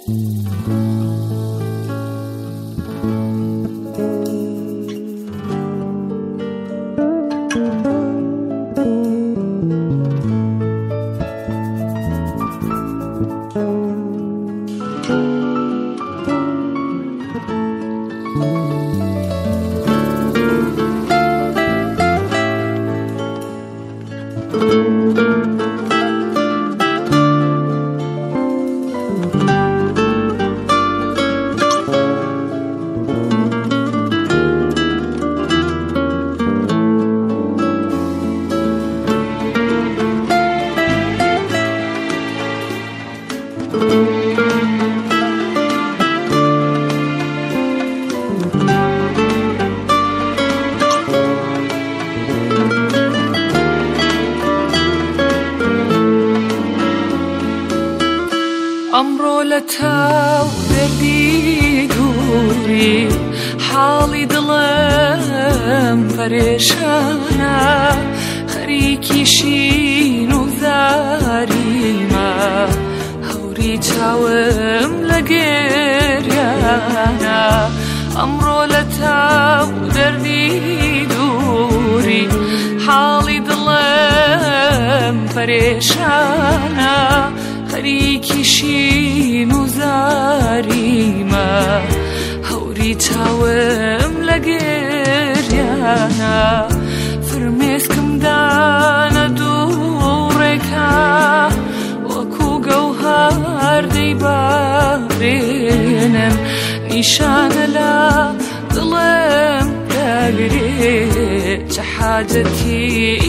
ئەمڕۆ لە تاو دەردی دووری حاڵی دڵم پەرێشانە خەریکی شین و زاریمە هەوری چاوم لە گێریانە ئەمڕۆ لە تاو دەردی دووری حاڵی دڵم پەرێشانە خەریکی شین و زاریمە هەوری چاوم لە گێریانە فرمێسکم دانە دووڕێکە وەکو گەوهەر دەیبارێنم نیشانە لە دڵم دەگرێ چە حاجەتی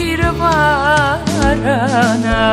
ئیرەبارانە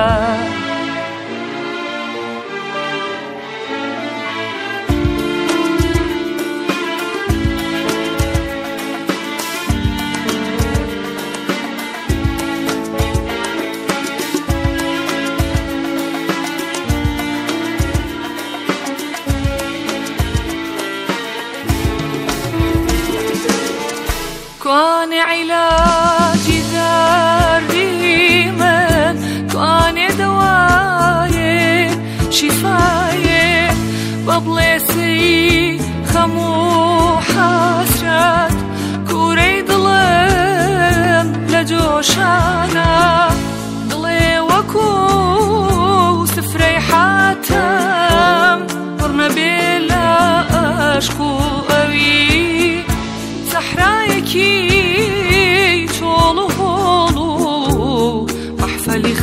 توانێ عیلاجی دەردی من توانێ دەوایێ شیفایێ بە بڵێسەی خەم و حەسرەت کوورەی دڵم لە جۆشانە دڵێ وەکو سفرەی حاتەم پڕ نەبێ لە عەشق و ئەوی سەحرایەکی چۆڵ و هۆڵ و مەحفەلی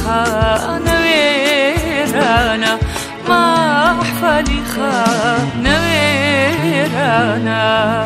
خانەوێرانە مەحفەلی خانەوێرانە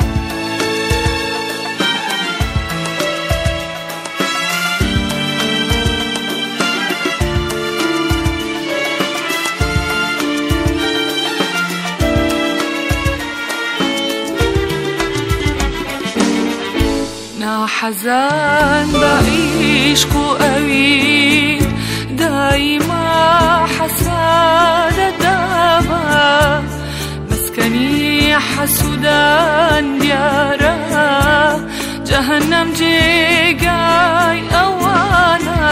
حەزان بە عیشق و ئەوی دایما حەسادە دابە مسکەنی حەسوودان دیارە جەهەنەم جێگای ئەوانە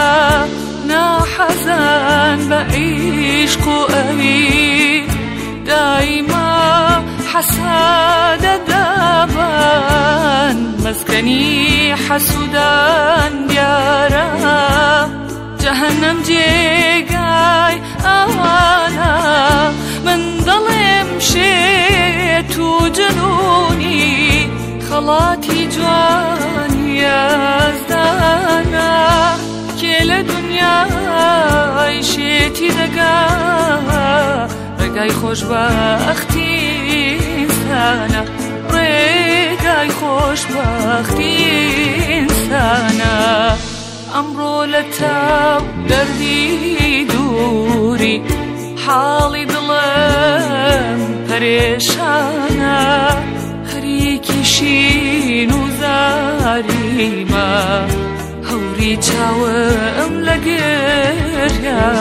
ناحەزان بە عیشق و ئەوی دایما حەسادە دابن مسکەنی حەسوودان دیارە جەهەنەم جێگای ئەوانە من دەڵێم شێت و جنوونی خەڵاتی جوان یازدانە کێ لە دونیای شێتی دەگا ڕێگای خۆشبەختی ئینسانە ڕێگای خۆشبەختی ئینسانە ئەمڕۆ لە تاو دەردی دووری حاڵی دڵم پەرێشانە خەریکی شین و زاریمە هەوری چاوم لە گێریا